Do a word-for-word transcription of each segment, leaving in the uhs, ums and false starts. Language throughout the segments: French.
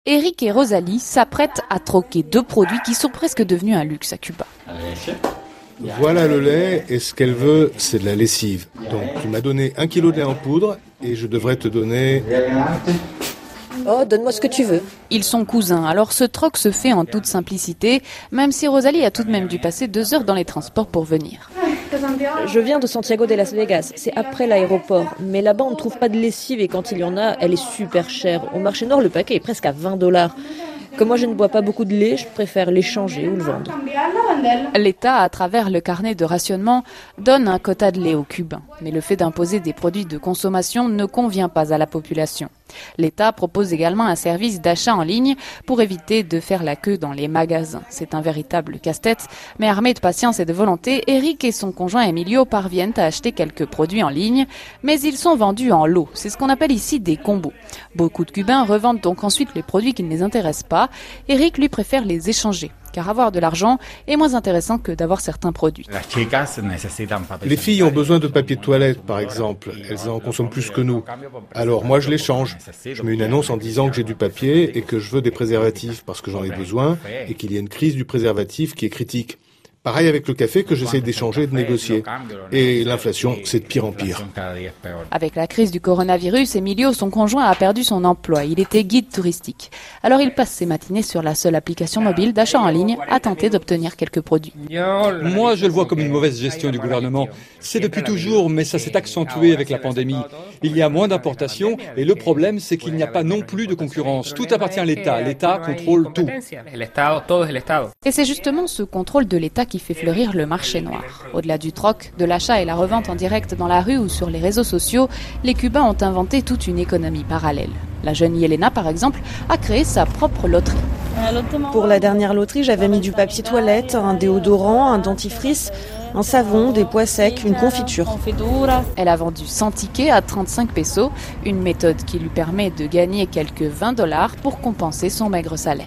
Eric et Rosalie s'apprêtent à troquer deux produits qui sont presque devenus un luxe à Cuba. Voilà le lait, et ce qu'elle veut, c'est de la lessive. Donc tu m'as donné un kilo de lait en poudre, et je devrais te donner... Oh, donne-moi ce que tu veux. Ils sont cousins, alors ce troc se fait en toute simplicité, même si Rosalie a tout de même dû passer deux heures dans les transports pour venir. Je viens de Santiago de Las Vegas, c'est après l'aéroport. Mais là-bas, on ne trouve pas de lessive et quand il y en a, elle est super chère. Au marché noir, le paquet est presque à vingt dollars. Comme moi, je ne bois pas beaucoup de lait, je préfère l'échanger ou le vendre. L'État, à travers le carnet de rationnement, donne un quota de lait aux Cubains. Mais le fait d'imposer des produits de consommation ne convient pas à la population. L'État propose également un service d'achat en ligne pour éviter de faire la queue dans les magasins. C'est un véritable casse-tête, mais armés de patience et de volonté, Eric et son conjoint Emilio parviennent à acheter quelques produits en ligne, mais ils sont vendus en lot. C'est ce qu'on appelle ici des combos. Beaucoup de Cubains revendent donc ensuite les produits qui ne les intéressent pas. Eric, lui, préfère les échanger, car avoir de l'argent est moins intéressant que d'avoir certains produits. Les filles ont besoin de papier de toilette, par exemple. Elles en consomment plus que nous. Alors moi, je l'échange. Je mets une annonce en disant que j'ai du papier et que je veux des préservatifs parce que j'en ai besoin et qu'il y a une crise du préservatif qui est critique. Pareil avec le café que j'essaie d'échanger et de négocier. Et l'inflation, c'est de pire en pire. Avec la crise du coronavirus, Emilio, son conjoint, a perdu son emploi. Il était guide touristique. Alors il passe ses matinées sur la seule application mobile d'achat en ligne à tenter d'obtenir quelques produits. Moi, je le vois comme une mauvaise gestion du gouvernement. C'est depuis toujours, mais ça s'est accentué avec la pandémie. Il y a moins d'importations et le problème, c'est qu'il n'y a pas non plus de concurrence. Tout appartient à l'État. L'État contrôle tout. Et c'est justement ce contrôle de l'État qui fait fleurir le marché noir. Au-delà du troc, de l'achat et la revente en direct dans la rue ou sur les réseaux sociaux, les Cubains ont inventé toute une économie parallèle. La jeune Yelena, par exemple, a créé sa propre loterie. Pour la dernière loterie, j'avais mis du papier toilette, un déodorant, un dentifrice, un savon, des pois secs, une confiture. Elle a vendu cent tickets à trente-cinq pesos, une méthode qui lui permet de gagner quelques vingt dollars pour compenser son maigre salaire.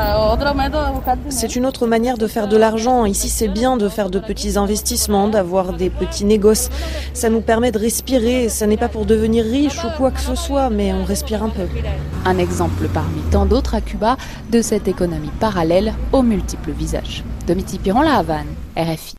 C'est une autre manière de faire de l'argent. Ici, c'est bien de faire de petits investissements, d'avoir des petits négoces. Ça nous permet de respirer. Ça n'est pas pour devenir riche ou quoi que ce soit, mais on respire un peu. Un exemple parmi tant d'autres à Cuba de cette économie parallèle aux multiples visages. Domiti Piron, La Havane, R F I.